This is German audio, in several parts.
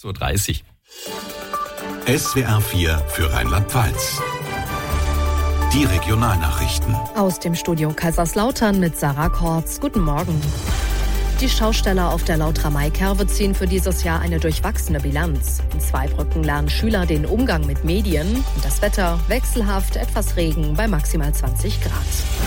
6:30 Uhr. SWR 4 für Rheinland-Pfalz. Die Regionalnachrichten. Aus dem Studio Kaiserslautern mit Sarah Kortz. Guten Morgen. Die Schausteller auf der Lautra Maikerwe ziehen für dieses Jahr eine durchwachsene Bilanz. In Zweibrücken lernen Schüler den Umgang mit Medien und das Wetter wechselhaft, etwas Regen bei maximal 20 Grad.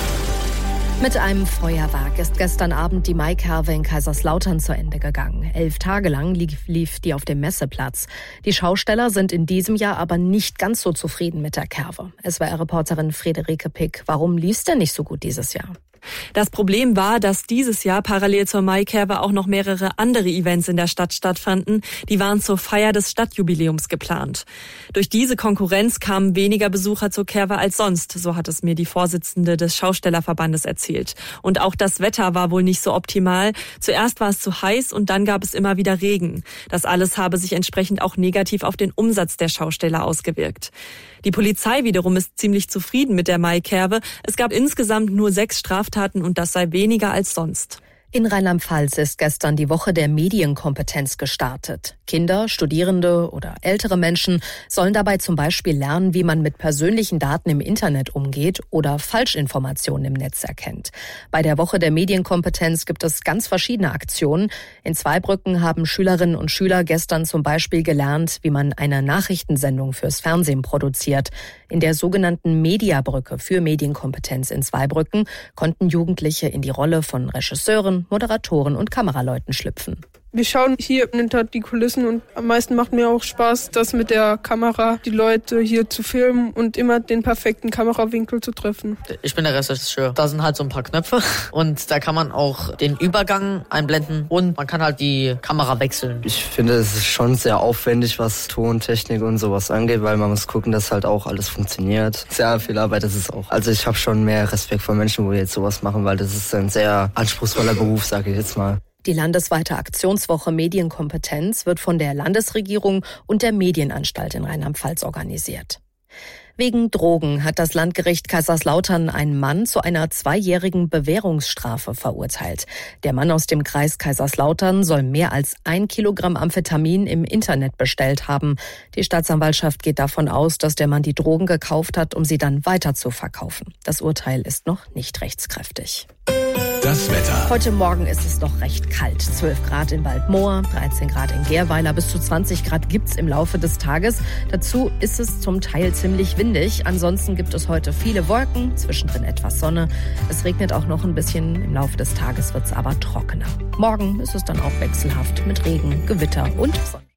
Mit einem Feuerwerk ist gestern Abend die Maikerwe in Kaiserslautern zu Ende gegangen. 11 Tage lang lief die auf dem Messeplatz. Die Schausteller sind in diesem Jahr aber nicht ganz so zufrieden mit der Kerwe. SWR-Reporterin Friederike Pick, warum lief's denn nicht so gut dieses Jahr? Das Problem war, dass dieses Jahr parallel zur Maikerwe auch noch mehrere andere Events in der Stadt stattfanden. Die waren zur Feier des Stadtjubiläums geplant. Durch diese Konkurrenz kamen weniger Besucher zur Kerwe als sonst, so hat es mir die Vorsitzende des Schaustellerverbandes erzählt. Und auch das Wetter war wohl nicht so optimal. Zuerst war es zu heiß und dann gab es immer wieder Regen. Das alles habe sich entsprechend auch negativ auf den Umsatz der Schausteller ausgewirkt. Die Polizei wiederum ist ziemlich zufrieden mit der Maikerwe. Es gab insgesamt nur 6 Straftaten und das sei weniger als sonst. In Rheinland-Pfalz ist gestern die Woche der Medienkompetenz gestartet. Kinder, Studierende oder ältere Menschen sollen dabei zum Beispiel lernen, wie man mit persönlichen Daten im Internet umgeht oder Falschinformationen im Netz erkennt. Bei der Woche der Medienkompetenz gibt es ganz verschiedene Aktionen. In Zweibrücken haben Schülerinnen und Schüler gestern zum Beispiel gelernt, wie man eine Nachrichtensendung fürs Fernsehen produziert. In der sogenannten Mediabrücke für Medienkompetenz in Zweibrücken konnten Jugendliche in die Rolle von Regisseuren, Moderatoren und Kameraleuten schlüpfen. Wir schauen hier hinter die Kulissen und am meisten macht mir auch Spaß, das mit der Kamera die Leute hier zu filmen und immer den perfekten Kamerawinkel zu treffen. Ich bin der Regisseur. Da sind halt so ein paar Knöpfe und da kann man auch den Übergang einblenden und man kann halt die Kamera wechseln. Ich finde, es ist schon sehr aufwendig, was Tontechnik und sowas angeht, weil man muss gucken, dass halt auch alles funktioniert. Sehr viel Arbeit ist es auch. Also ich habe schon mehr Respekt vor Menschen, wo jetzt sowas machen, weil das ist ein sehr anspruchsvoller Beruf, sage ich jetzt mal. Die landesweite Aktionswoche Medienkompetenz wird von der Landesregierung und der Medienanstalt in Rheinland-Pfalz organisiert. Wegen Drogen hat das Landgericht Kaiserslautern einen Mann zu einer 2-jährigen Bewährungsstrafe verurteilt. Der Mann aus dem Kreis Kaiserslautern soll mehr als 1 Kilogramm Amphetamin im Internet bestellt haben. Die Staatsanwaltschaft geht davon aus, dass der Mann die Drogen gekauft hat, um sie dann weiter zu verkaufen. Das Urteil ist noch nicht rechtskräftig. Das Wetter. Heute Morgen ist es noch recht kalt. 12 Grad in Waldmoor, 13 Grad in Gerweiler, bis zu 20 Grad gibt's im Laufe des Tages. Dazu ist es zum Teil ziemlich windig. Ansonsten gibt es heute viele Wolken, zwischendrin etwas Sonne. Es regnet auch noch ein bisschen. Im Laufe des Tages wird's aber trockener. Morgen ist es dann auch wechselhaft mit Regen, Gewitter und Sonne.